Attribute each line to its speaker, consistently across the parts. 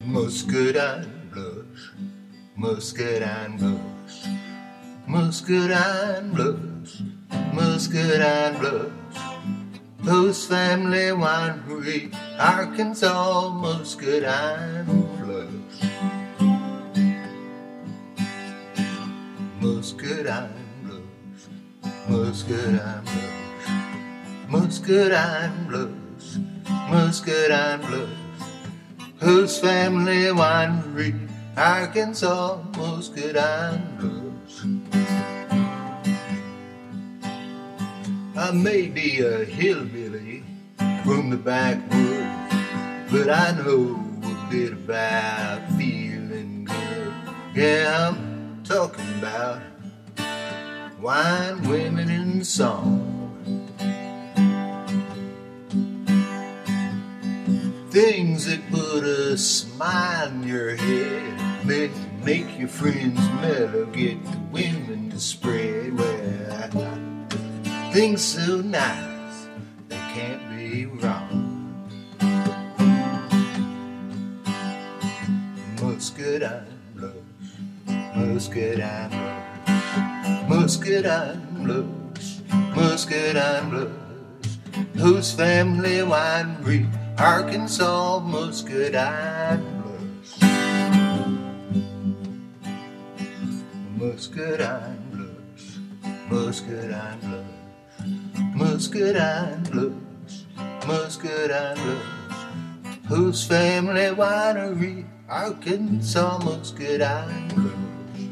Speaker 1: Muscadine Blues, Muscadine Blues, Muscadine Blues, Muscadine Blues. Post Family Winery, Arkansas, Muscadine Blues. Muscadine Blues, Muscadine Blues, Muscadine Blues, Muscadine Blues. Post Family Winery, Arkansas, Muscadine Blues. I may be a hillbilly from the backwoods, but I know a bit about feeling good. Yeah, I'm talking about wine, women, and song. Things that put a smile in your head, make your friends mellow, get the women to spread. Well, things so nice, they can't be wrong. Muscadine Blues, Muscadine Blues, Muscadine Blues, Muscadine Blues. Post Family Winery, Arkansas, Muscadine Blues. Muscadine Blues, Muscadine Blues. Muscadine Blues, Muscadine Blues. Post Family Winery, Arkansas, Muscadine Blues.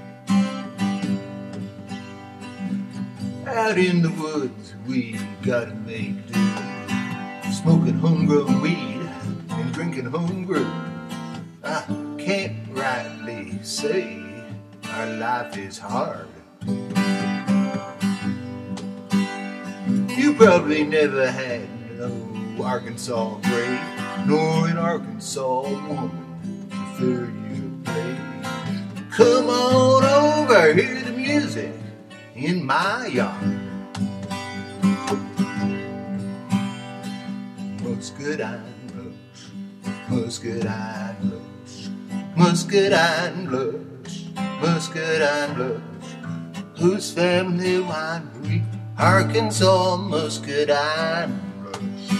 Speaker 1: Out in the woods we gotta make do, smoking homegrown weed and drinking homebrew. I can't rightly say our life is hard. You probably never had no Arkansas grave, nor an Arkansas woman to fill you to play. Come on over, hear the music in my yard. Muscadine Blues, Muscadine Blues, Muscadine Blues, Muscadine Blues. Whose Family Winery, Arkansas, Muscadine Blues.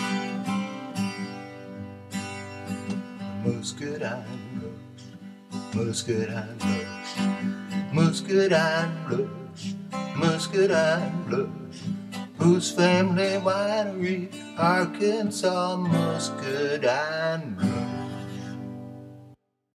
Speaker 1: Muscadine Blues, Muscadine Blues, Muscadine Blues, Muscadine Blues. Whose Family Winery, Arkansas, Muscadine Blues.